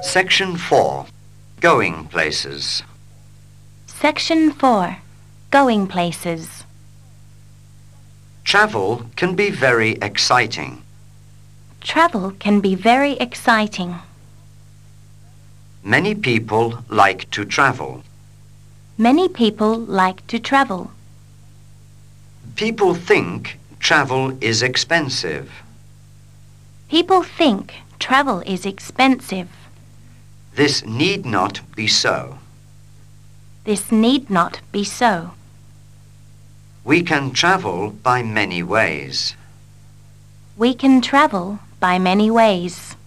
Section 4. Going places. Section 4. Going places. Travel can be very exciting. Travel can be very exciting. Many people like to travel. Many people like to travel. People think travel is expensive. People think travel is expensive. This need not be so. This need not be so. We can travel by many ways. We can travel by many ways.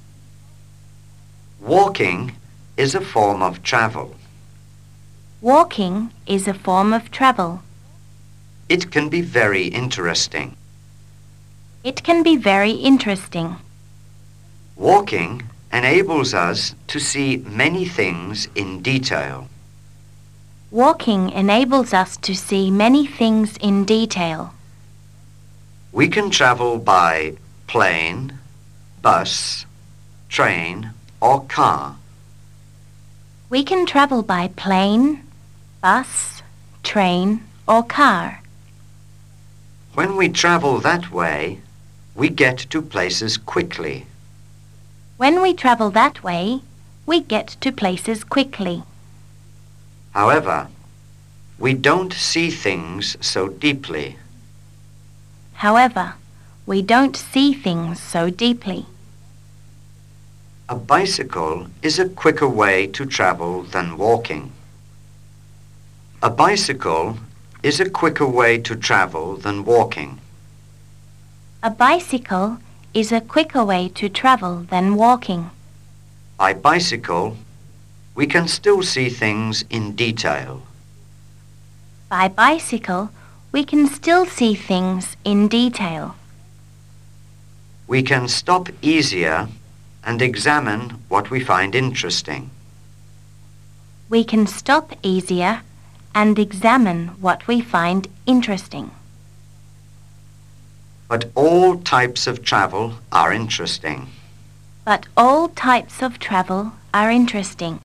Walking is a form of travel. Walking is a form of travel. It can be very interesting. It can be very interesting. Walking enables us to see many things in detail. Walking enables us to see many things in detail. We can travel by plane, bus, train, or car. We can travel by plane, bus, train, or car. When we travel that way, we get to places quickly. When we travel that way, we get to places quickly. However, we don't see things so deeply. However, we don't see things so deeply. A bicycle is a quicker way to travel than walking. A bicycle is a quicker way to travel than walking. A bicycle is a quicker way to travel than walking. By bicycle, we can still see things in detail. By bicycle, we can still see things in detail. We can stop easier and examine what we find interesting. We can stop easier and examine what we find interesting. But all types of travel are interesting. But all types of travel are interesting.